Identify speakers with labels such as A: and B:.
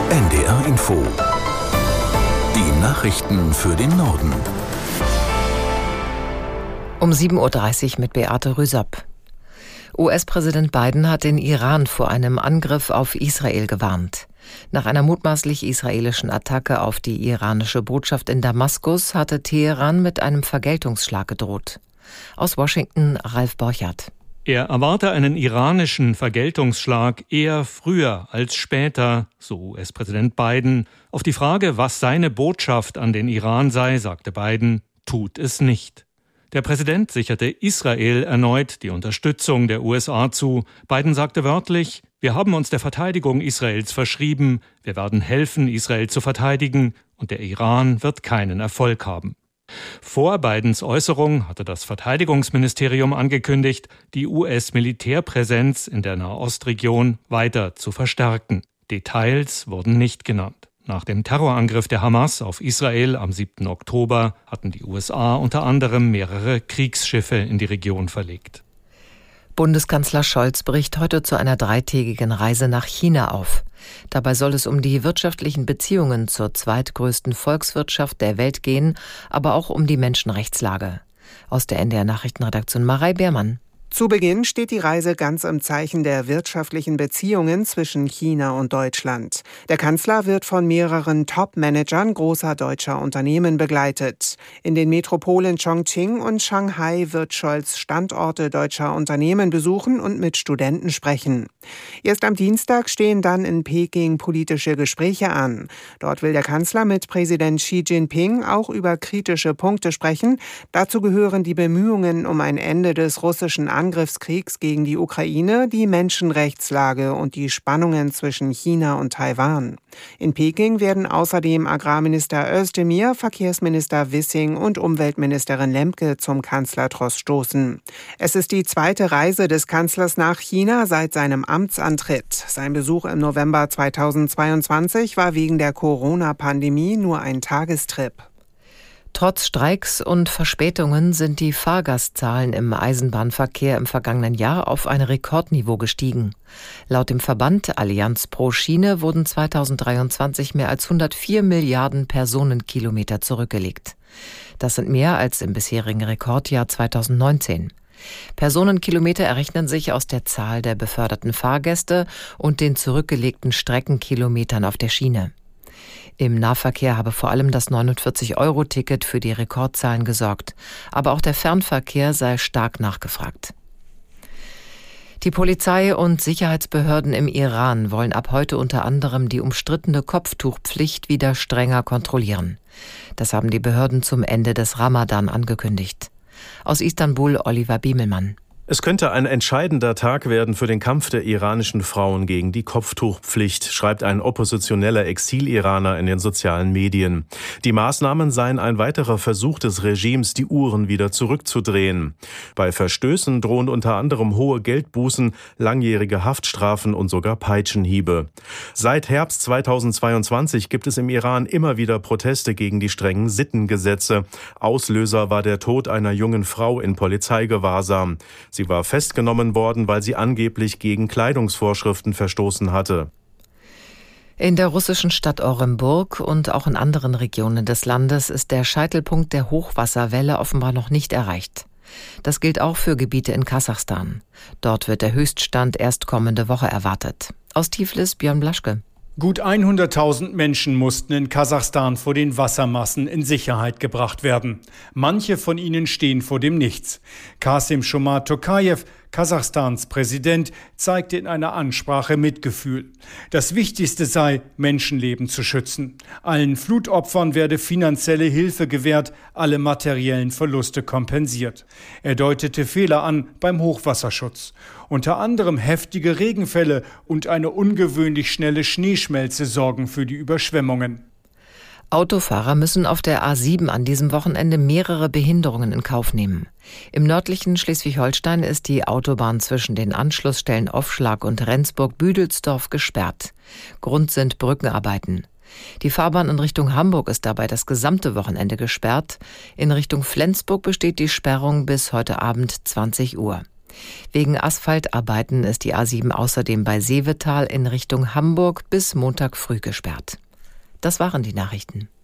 A: NDR Info. Die Nachrichten für den Norden.
B: Um 7.30 Uhr mit Beate Rüsop. US-Präsident Biden hat den Iran vor einem Angriff auf Israel gewarnt. Nach einer mutmaßlich israelischen Attacke auf die iranische Botschaft in Damaskus hatte Teheran mit einem Vergeltungsschlag gedroht. Aus Washington Ralf Borchardt.
C: Er erwarte einen iranischen Vergeltungsschlag eher früher als später, so US-Präsident Biden. Auf die Frage, was seine Botschaft an den Iran sei, sagte Biden, tut es nicht. Der Präsident sicherte Israel erneut die Unterstützung der USA zu. Biden sagte wörtlich, wir haben uns der Verteidigung Israels verschrieben, wir werden helfen, Israel zu verteidigen und der Iran wird keinen Erfolg haben. Vor Bidens Äußerung hatte das Verteidigungsministerium angekündigt, die US-Militärpräsenz in der Nahostregion weiter zu verstärken. Details wurden nicht genannt. Nach dem Terrorangriff der Hamas auf Israel am 7. Oktober hatten die USA unter anderem mehrere Kriegsschiffe in die Region verlegt.
B: Bundeskanzler Scholz bricht heute zu einer 3-tägigen Reise nach China auf. Dabei soll es um die wirtschaftlichen Beziehungen zur zweitgrößten Volkswirtschaft der Welt gehen, aber auch um die Menschenrechtslage. Aus der NDR Nachrichtenredaktion Marei Beermann.
D: Zu Beginn steht die Reise ganz im Zeichen der wirtschaftlichen Beziehungen zwischen China und Deutschland. Der Kanzler wird von mehreren Top-Managern großer deutscher Unternehmen begleitet. In den Metropolen Chongqing und Shanghai wird Scholz Standorte deutscher Unternehmen besuchen und mit Studenten sprechen. Erst am Dienstag stehen dann in Peking politische Gespräche an. Dort will der Kanzler mit Präsident Xi Jinping auch über kritische Punkte sprechen. Dazu gehören die Bemühungen um ein Ende des russischen Angriffskriegs gegen die Ukraine, die Menschenrechtslage und die Spannungen zwischen China und Taiwan. In Peking werden außerdem Agrarminister Özdemir, Verkehrsminister Wissing und Umweltministerin Lemke zum Kanzlertross stoßen. Es ist die zweite Reise des Kanzlers nach China seit seinem Amtsantritt. Sein Besuch im November 2022 war wegen der Corona-Pandemie nur ein Tagestrip.
B: Trotz Streiks und Verspätungen sind die Fahrgastzahlen im Eisenbahnverkehr im vergangenen Jahr auf ein Rekordniveau gestiegen. Laut dem Verband Allianz pro Schiene wurden 2023 mehr als 104 Milliarden Personenkilometer zurückgelegt. Das sind mehr als im bisherigen Rekordjahr 2019. Personenkilometer errechnen sich aus der Zahl der beförderten Fahrgäste und den zurückgelegten Streckenkilometern auf der Schiene. Im Nahverkehr habe vor allem das 49-Euro-Ticket für die Rekordzahlen gesorgt. Aber auch der Fernverkehr sei stark nachgefragt. Die Polizei und Sicherheitsbehörden im Iran wollen ab heute unter anderem die umstrittene Kopftuchpflicht wieder strenger kontrollieren. Das haben die Behörden zum Ende des Ramadan angekündigt. Aus Istanbul Oliver Biemelmann.
E: Es könnte ein entscheidender Tag werden für den Kampf der iranischen Frauen gegen die Kopftuchpflicht, schreibt ein oppositioneller Exil-Iraner in den sozialen Medien. Die Maßnahmen seien ein weiterer Versuch des Regimes, die Uhren wieder zurückzudrehen. Bei Verstößen drohen unter anderem hohe Geldbußen, langjährige Haftstrafen und sogar Peitschenhiebe. Seit Herbst 2022 gibt es im Iran immer wieder Proteste gegen die strengen Sittengesetze. Auslöser war der Tod einer jungen Frau in Polizeigewahrsam. Sie war festgenommen worden, weil sie angeblich gegen Kleidungsvorschriften verstoßen hatte.
B: In der russischen Stadt Oremburg und auch in anderen Regionen des Landes ist der Scheitelpunkt der Hochwasserwelle offenbar noch nicht erreicht. Das gilt auch für Gebiete in Kasachstan. Dort wird der Höchststand erst kommende Woche erwartet. Aus Tiflis Björn Blaschke.
F: Gut 100.000 Menschen mussten in Kasachstan vor den Wassermassen in Sicherheit gebracht werden. Manche von ihnen stehen vor dem Nichts. Kassym-Jomart Tokayev, Kasachstans Präsident, zeigte in einer Ansprache Mitgefühl. Das Wichtigste sei, Menschenleben zu schützen. Allen Flutopfern werde finanzielle Hilfe gewährt, alle materiellen Verluste kompensiert. Er deutete Fehler an beim Hochwasserschutz. Unter anderem heftige Regenfälle und eine ungewöhnlich schnelle Schneeschmelze sorgen für die Überschwemmungen.
B: Autofahrer müssen auf der A7 an diesem Wochenende mehrere Behinderungen in Kauf nehmen. Im nördlichen Schleswig-Holstein ist die Autobahn zwischen den Anschlussstellen Offschlag und Rendsburg-Büdelsdorf gesperrt. Grund sind Brückenarbeiten. Die Fahrbahn in Richtung Hamburg ist dabei das gesamte Wochenende gesperrt. In Richtung Flensburg besteht die Sperrung bis heute Abend 20 Uhr. Wegen Asphaltarbeiten ist die A7 außerdem bei Seevetal in Richtung Hamburg bis Montag früh gesperrt. Das waren die Nachrichten.